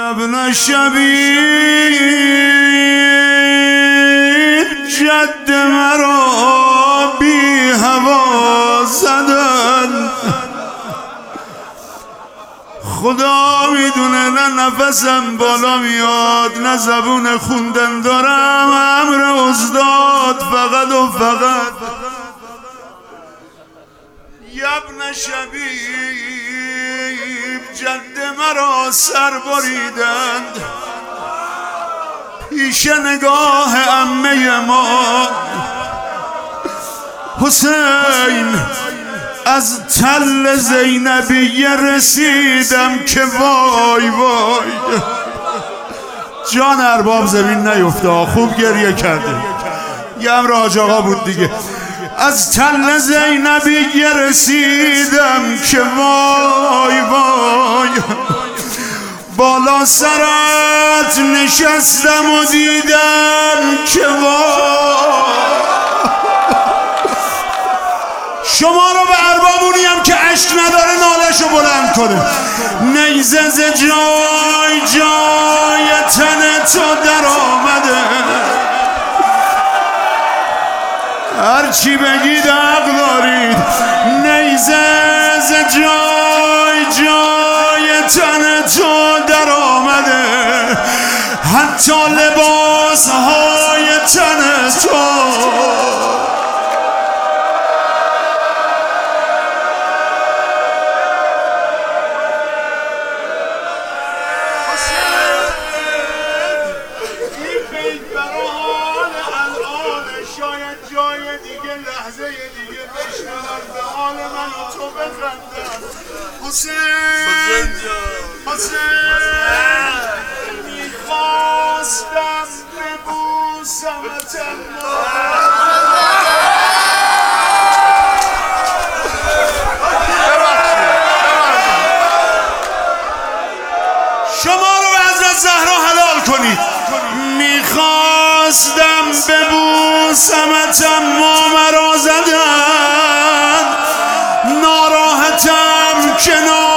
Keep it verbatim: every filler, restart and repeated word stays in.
ابن شبیب جد مرا بی هوا زدن. خدا میدونه نه نفسم بالا میاد نه زبون خوندن دارم، امر استاد فقط و فقط ابن شبیب جد مرا سر بریدند پیش نگاه عمه ما حسین. از تل زینبیه رسیدم که وای وای. جان ارباب زمین نیفته، خوب گریه کرده، یه امر حاج آقا بود دیگه. از تل زینبیه رسیدم که وای وای. بالا سرت نشستم و دیدم که وای. شما رو به اربابونیم که عشق نداره نالشو بلند کنه. نیزه ز جای جای تن تو در آمده، هرچی بگید حق دارید. نیزه ز جای جای تن تو در آمده، حتی لباس های تن تو. حسین حسین میخواستم ببوسمت شما رو به حضرت زهرا حلال کنید. میخواستم ببوسمت اما مرا زدن، ناراحتم که